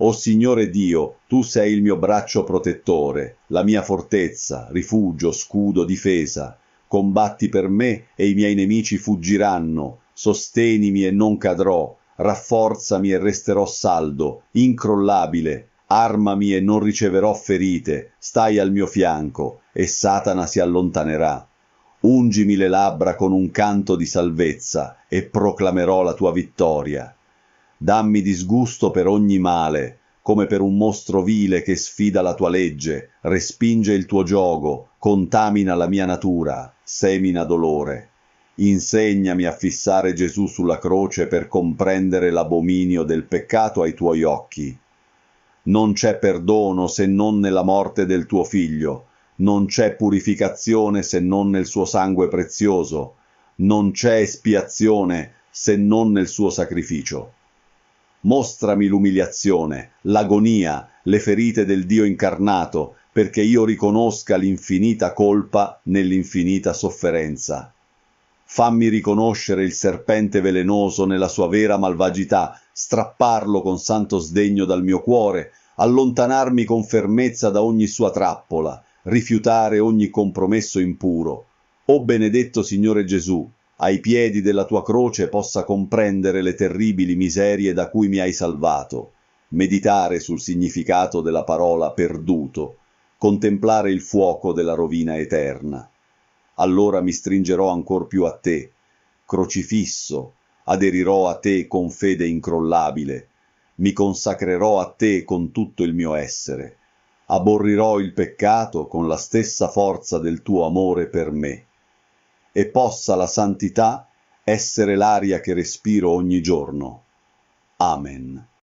O Signore Dio, tu sei il mio braccio protettore, la mia fortezza, rifugio, scudo, difesa. Combatti per me e i miei nemici fuggiranno, sostenimi e non cadrò, rafforzami e resterò saldo, incrollabile, armami e non riceverò ferite, stai al mio fianco e Satana si allontanerà. Ungimi le labbra con un canto di salvezza e proclamerò la tua vittoria. Dammi disgusto per ogni male, come per un mostro vile che sfida la tua legge, respinge il tuo giogo, contamina la mia natura, semina dolore. Insegnami a fissare Gesù sulla croce per comprendere l'abominio del peccato ai tuoi occhi. Non c'è perdono se non nella morte del tuo Figlio, non c'è purificazione se non nel suo sangue prezioso, non c'è espiazione se non nel suo sacrificio. Mostrami l'umiliazione, l'agonia, le ferite del Dio incarnato, perché io riconosca l'infinita colpa nell'infinita sofferenza. Fammi riconoscere il serpente velenoso nella sua vera malvagità, strapparlo con santo sdegno dal mio cuore, allontanarmi con fermezza da ogni sua trappola, rifiutare ogni compromesso impuro. O benedetto Signore Gesù, ai piedi della tua croce possa comprendere le terribili miserie da cui mi hai salvato, meditare sul significato della parola perduto, contemplare il fuoco della rovina eterna. Allora mi stringerò ancor più a te, crocifisso, aderirò a te con fede incrollabile, mi consacrerò a te con tutto il mio essere, aborrirò il peccato con la stessa forza del tuo amore per me. E possa la santità essere l'aria che respiro ogni giorno. Amen.